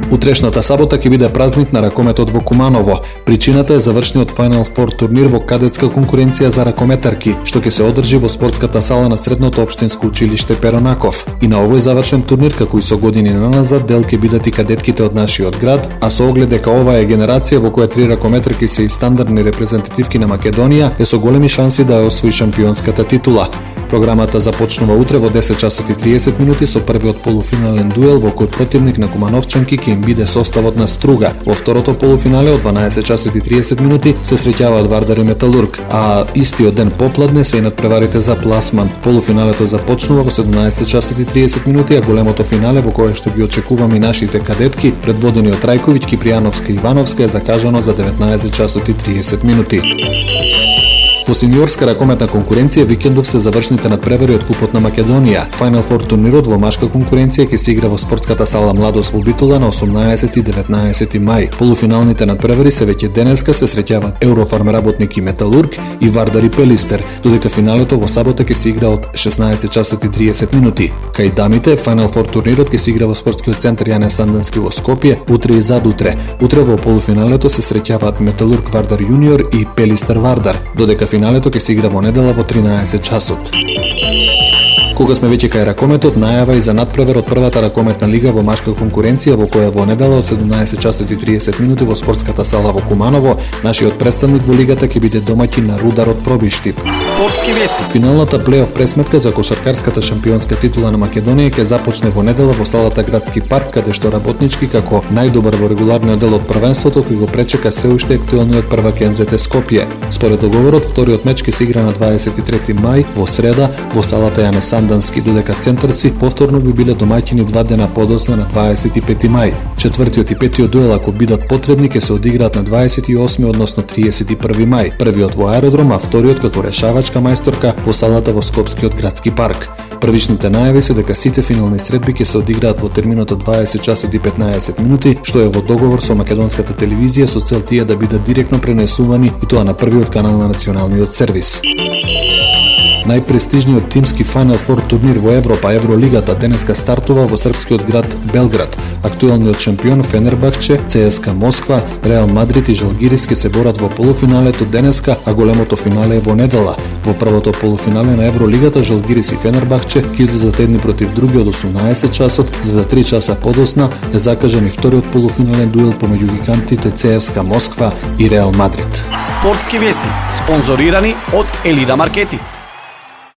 Утрешната сабота ќе биде празник на ракометот во Куманово. Причината е завршниот Final Four турнир во кадетска конкуренција за ракометарки, што ќе се одржи во спортската сала на Средното општинско училиште Перонаков. И на овој завршен турнир, како и со години наназад, дел ќе бидат и кадетките од нашиот град, а со оглед дека ова е генерација во која 3 ракометарки се и стандардни репрезентативки на Македонија, е со големи шанси да ја освои шампионската титула. Програмата започнува утре во 10 часот и 30 минути со првиот полуфинален дуел во кој противник на кумановчанки ќе им биде составот на Струга. Во второто полуфинале од 12 часот и 30 минути се среќаваат Вардар и Металург, а истиот ден попладне се и надпреварите за пласман. Полуфиналето започнува во 17 часот и 30 минути, а големото финале во кое што ги очекуваме и нашите кадетки, предводени од Трајковиќ, Кипријановска и Ивановска, е закажано за 19 часот и 30 минути. Во сениорска ракометна конкуренција викендов се завршните надпревари од Купот на Македонија. Final Four турнирот во машка конкуренција ќе се игра во спортската сала Младост во Битола на 18 и 19 мај. Полуфиналните надпревари се веќе денеска се среќаваат Еврофарм Работник и Металург и Вардар и Пелистер, додека финалето во сабота ќе се игра од 16 часот и 30 минути. Кај дамите, Final Four турнирот ќе се игра во спортскиот центар Јане Сандански во Скопје утре и задутре. Утре во полуфиналето се среќаваат Металург Вардар Јуниор и Пелистер Вардар, додека финалето ќе се игра во недела во 13 часот. Кога сме веќе кај ракометот, најава и за надпревар од првата ракометна лига во машка конкуренција, во која во недела од 17 часот и 30 минути во спортската сала во Куманово, нашиот представник во лигата ќе биде домаќин на Рудар од Пробиштип. Спортски вести. Финалната плейоф пресметка за кошаркарската шампионска титула на Македонија ќе започне во недела во салата Градски парк, каде што Работнички како најдобар во регуларниот дел од првенството кој го пречека се уште актуелниот prvак НЗТ Скопје. Според договорот, вториот меч ќе се игра на 23 мај во среда во салата Јане Сандански, додека центарци повторно би биле домаќини 2 дена подоцна на 25 мај. Четвртиот и петиот дуел, ако бидат потребни, ќе се одиграат на 28 односно 31 мај. Првиот во аеродром, а вториот како решавачка мајсторка во салата во Скопскиот градски парк. Првичните најави се дека сите финални средби ќе се одиграат во терминот од 20 часот и 15 минути, што е во договор со македонската телевизија со цел тие да бидат директно пренесувани и тоа на првиот канал на националниот сервис. Најпрестижниот тимски Final Four турнир во Европа, Евролигата, денеска стартува во српскиот град Белград. Актуелниот шампион Фенербахче, ЦСКА Москва, Реал Мадрид и Жалгирис ќе се борат во полуфиналето денеска, а големото финале е во недела. Во првото полуфинале на Евролигата Жалгирис и Фенербахче ќе излезат едни против други од 18 часот, за да 3 часа подосна е закажан и вториот полуфинален дуел помеѓу гигантите ЦСКА Москва и Реал Мадрид. Спортски вести, спонзорирани од Елида Маркети.